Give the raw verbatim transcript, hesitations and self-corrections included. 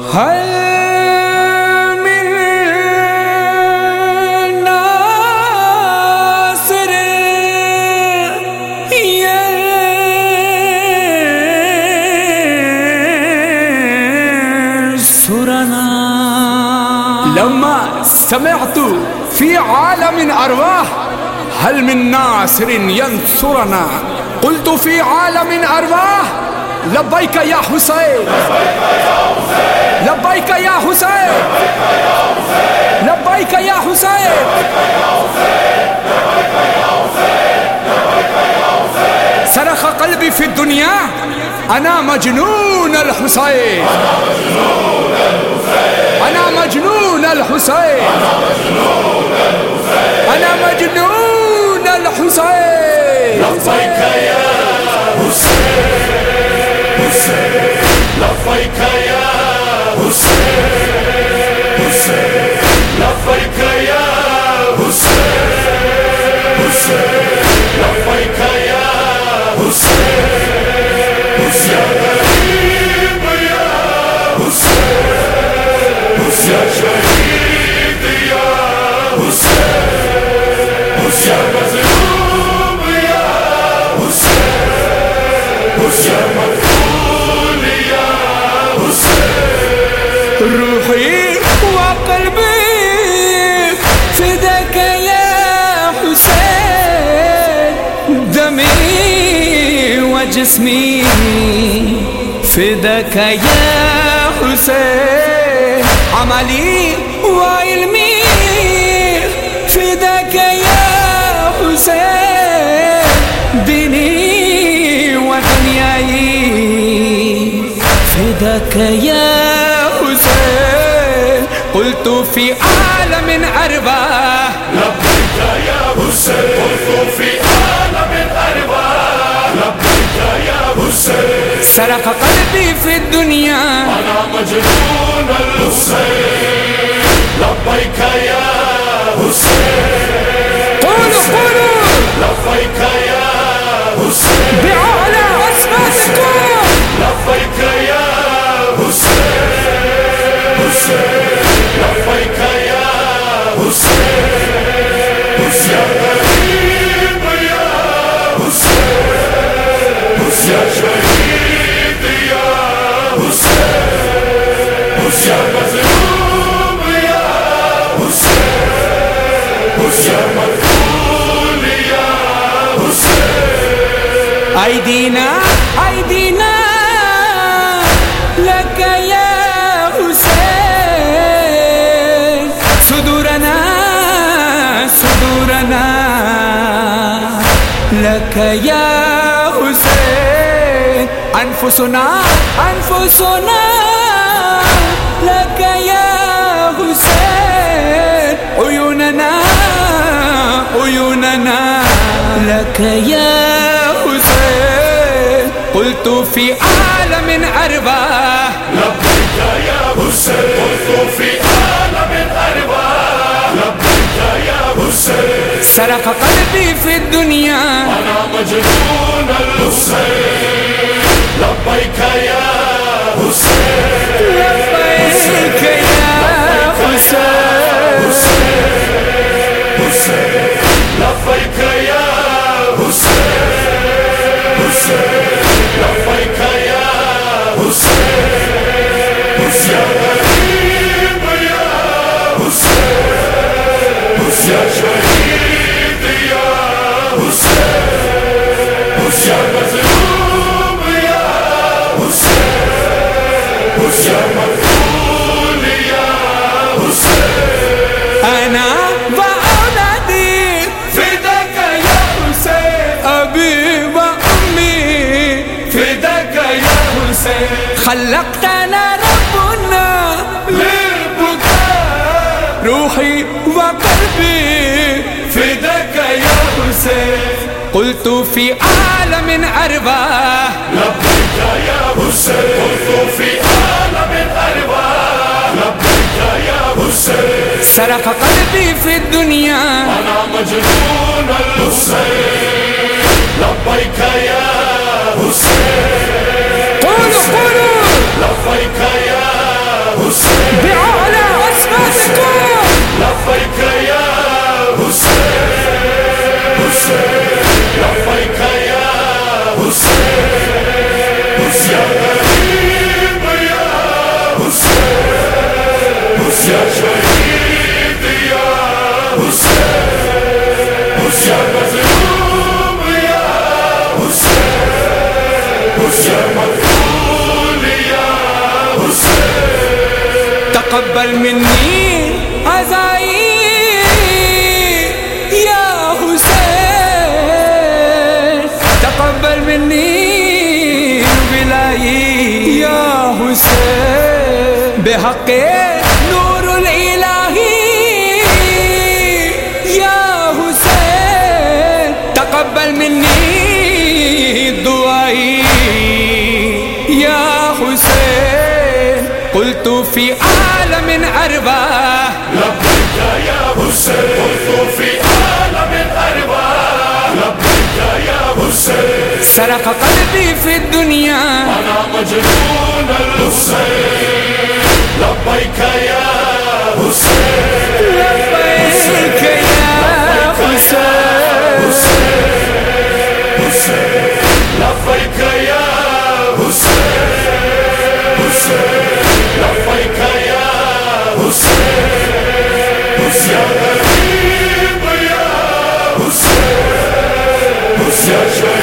هل من ناصر ينصرنا. لما سمعت في عالم أرواح هل من ناصر ينصرنا قلت في عالم أرواح لبيك يا حسين لبيك يا حسين لبيك يا حسين. صرخ قلبي في الدنيا أنا مجنون الحسين أنا مجنون الحسين أنا مجنون الحسين. لبيك يا حسين حسين لبيك يا حسين حسين لبيك يا حسين حسين لبيك يا حسين حسين غريب يا حسين حسين شهيد يا حسين حسين مظلوم يا حسين حسين مقتول يا حسين. روحي وقلبي فداك يا حسين دمي وجسمي فداك يا حسين عملي وعلمي فداك يا حسين ديني ودنياي فداك يا حسين قلت في عالم أرواح لبيك يا حسين قلت في عالم أرواح لبيك يا حسين. سرق قلبي في الدنيا أنا مجنون الحسين لبيك يا حسين. قولوا قولوا لبيك يا حسين بأعلى أصواتكم لبيك يا حسين حسين لبيك يا حسين حسين غريب يا حسين حسين شهيد يا حسين حسين مظلوم يا حسين حسين مقتول يا حسين. أيدينا أيدينا لك يا حسين صدورنا صدورنا لك يا حسين أنفسنا أنفسنا لك يا حسين عيوننا عيوننا لك يا حسين قلت في عالم أرواح لبيك يا حسين قلت في عالم أرواح لبيك يا حسين. سرق قلبي في الدنيا أنا مجنون الحسين لبيك يا حسين لبيك يا حسين حسين لبيك يا حسين حسين لبيك يا حسين حسين غريب يا حسين حسين شهيد يا حسين حسين مظلوم يا حسين حسين مقتول يا حسين. أنا وأولادي فداك يا حسين أبي وأمي فداك يا حسين خلقتنا ربنا للبكاء روحي وقلبي فداك يا حسين قلت في عالم أرواح لبيك يا حسين قلت في عالم أرواح لبيك يا حسين. سرق قلبي في الدنيا أنا مجنون الحسين لبيك يا حسين. قولوا قولوا لبيك يا حسين بأعلى أصواتكم لبيك يا حسين حسين لبيك يا حسين حسين غريب يا حسين حسين شهيد يا حسين حسين مظلوم يا حسين حسين مقتول يا حسين تقبل مني عزائي يا حسين تقبل مني ولائي يا حسين بحق نور الإلهي يا حسين تقبل مني دعائي يا حسين قلت في عالم أرواح لبيك يا حسين قلت في عالم أرواح لبيك يا حسين سرق قلبي في الدنيا أنا مجنون الحسين لبيك يا حسين لبيك يا حسين حسين لبيك يا حسين حسين لبيك يا حسين حسين غريب يا حسين حسين